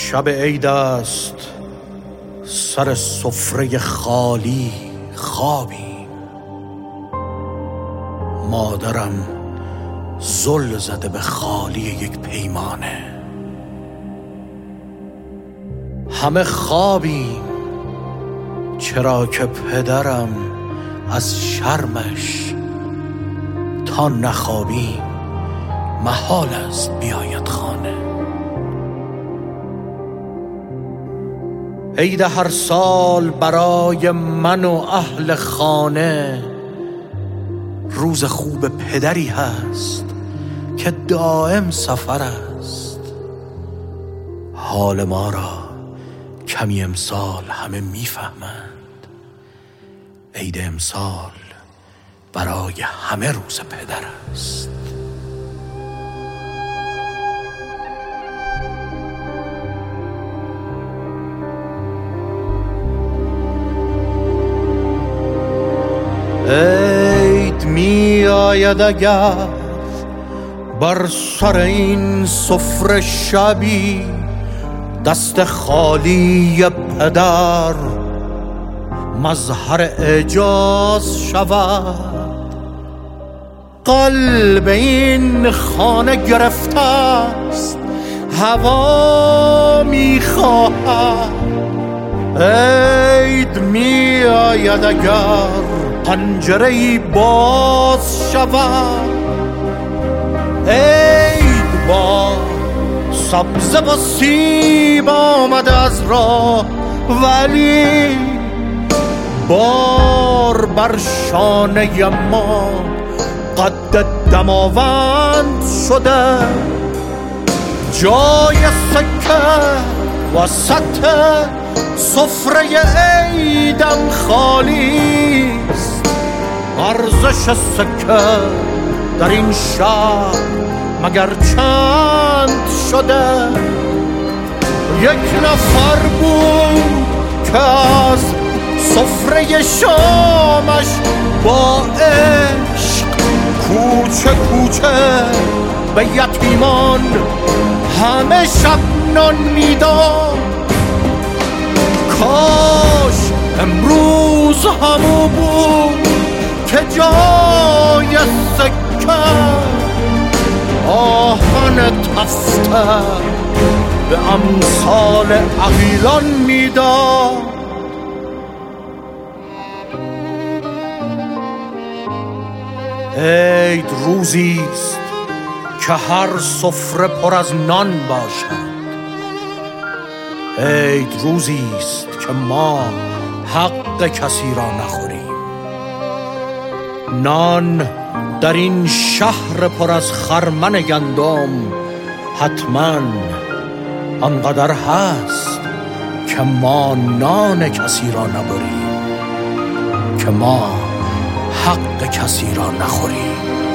شب عید است، سر سفره خالی خوابیم. مادرم زل زده به خالی یک پیمانه. همه خوابیم، چرا که پدرم از شرمش تا نخوابیم محال است بیاید خانه. عید هر سال برای من و اهل خانه روز خوب پدری هست که دائم سفر است. حال ما را کمی امسال همه میفهمند. عید امسال برای همه روز پدر است. عید می آید اگر بر سر این سفره شبی دست خالی پدر مظهر اعجاز شود. قلب این خانه گرفته است، هوا می خواهد. عید می آید اگر پنجره‌ای باز شود. عید با سبزه و سیب آمده از راه، ولی بار بر شانه ما قد دماوند شده. جای سکه وسط سفره عیدم خالی است. ارزش سکه در این شهر مگر چند شده؟ یک نفر بود که از سفره شامش با عشق کوچه کوچه به یتیمان همه شب نان میداد. کاش امروز همو بود که جای سکه آهن تفته به امثال عقیلان میداد. عید روزیست که هر سفره پر از نان باشد. عید روزیست که ما حق کسی را نخوریم. نان در این شهر پر از خرمن گندم حتما آنقدر هست که ما نان کسی را نبریم، که ما حق کسی را نخوریم.